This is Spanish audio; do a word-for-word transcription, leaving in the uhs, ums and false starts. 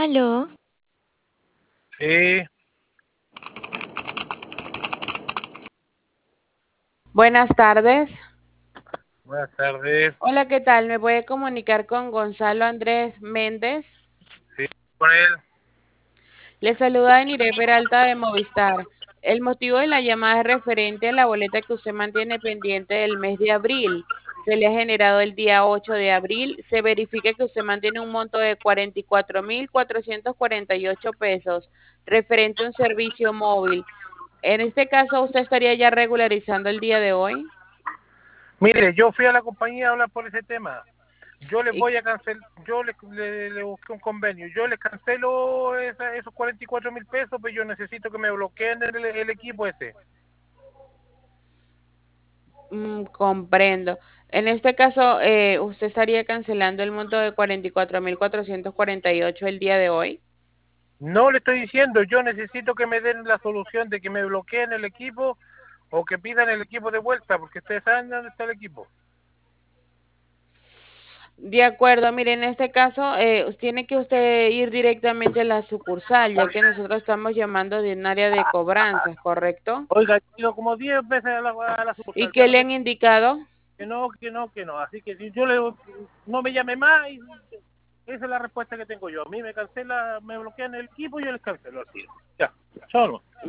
Aló, Sí, Buenas tardes. buenas tardes. Hola, ¿qué tal? ¿Me puede comunicar con Gonzalo Andrés Méndez? Sí, con él. Le saluda Deniré Peralta de Movistar. El motivo de la llamada es referente a la boleta que usted mantiene pendiente del mes de abril. Se le ha generado el día ocho de abril. Se verifica que usted mantiene un monto de cuarenta y cuatro mil cuatrocientos cuarenta y ocho pesos referente a un servicio móvil. En este caso, ¿usted estaría ya regularizando el día de hoy? Mire, yo fui a la compañía a hablar por ese tema. Yo les Y voy a cancelar, yo le, le- le busqué un convenio. Yo les cancelo esa- esos cuarenta y cuatro mil pesos, pero yo necesito que me bloqueen el, el equipo ese. Mm, comprendo. En este caso, eh, usted estaría cancelando el monto de cuarenta y cuatro mil cuatrocientos cuarenta y ocho el día de hoy. No le estoy diciendo, yo necesito que me den la solución de que me bloqueen el equipo o que pidan el equipo de vuelta, porque ustedes saben dónde está el equipo. De acuerdo, mire, en este caso, eh, us- tiene que usted ir directamente a la sucursal, ya que nosotros estamos llamando de un área de cobranzas, ¿correcto? Oiga, he ido como diez veces a la, a la ¿Y sucursal, ya qué no le me han indicado? que no, que no, que no. Así que si yo le no me llame más, y esa es la respuesta que tengo yo. A mí me cancela, me bloquean el equipo y yo les cancelo al tiro. Ya, chao.